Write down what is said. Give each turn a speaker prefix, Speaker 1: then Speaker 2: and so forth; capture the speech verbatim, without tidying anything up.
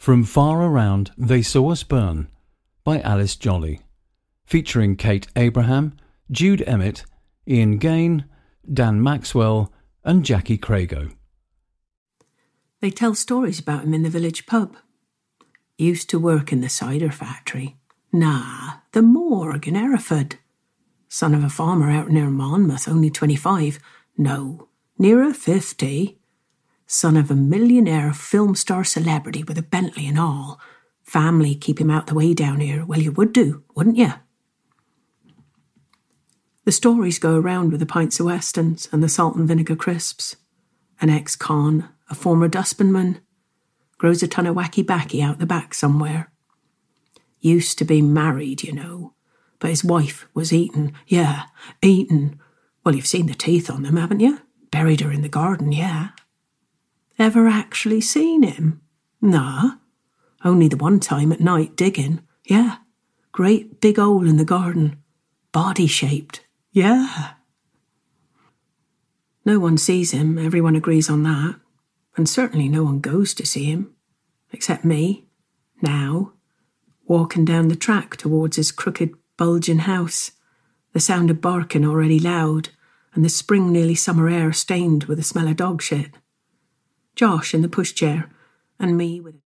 Speaker 1: From Far Around They Saw Us Burn by Alice Jolly, featuring Kate Abraham, Jude Emmett, Ian Gain, Dan Maxwell and Jackie Crago.
Speaker 2: They tell stories about him in the village pub. Used to work in the cider factory. Nah, the morgue in Hereford. Son of a farmer out near Monmouth, only twenty-five. No, nearer fifty. Son of a millionaire film star celebrity with a Bentley and all. Family keep him out the way down here. Well, you would do, wouldn't you? The stories go around with the pints of Westons and the salt and vinegar crisps. An ex-con, a former dustmanman, grows a ton of wacky-backy out the back somewhere. Used to be married, you know, but his wife was eaten. Yeah, eaten. Well, you've seen the teeth on them, haven't you? Buried her in the garden, yeah. Ever actually seen him? Nah. Only the one time at night digging. Yeah. Great big hole in the garden. Body-shaped. Yeah. No one sees him, everyone agrees on that. And certainly no one goes to see him. Except me. Now. Walking down the track towards his crooked, bulging house. The sound of barking already loud, and the spring nearly summer air stained with the smell of dog shit. Josh in the pushchair, and me with